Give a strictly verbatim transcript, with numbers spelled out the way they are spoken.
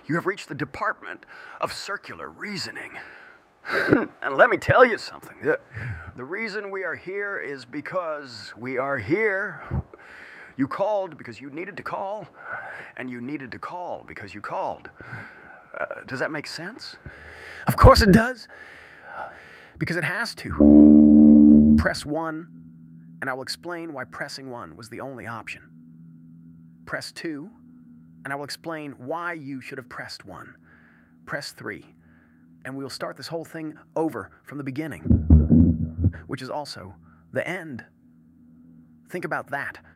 You have reached the Department of Circular Reasoning. And let me tell you something. The, the reason we are here is because we are here. You called because you needed to call, and you needed to call because you called. Uh, does that make sense? Of course it does. Because it has to. Press one, and I will explain why pressing one was the only option. Press two, and I will explain why you should have pressed one. Press three, and we will start this whole thing over from the beginning, which is also the end. Think about that.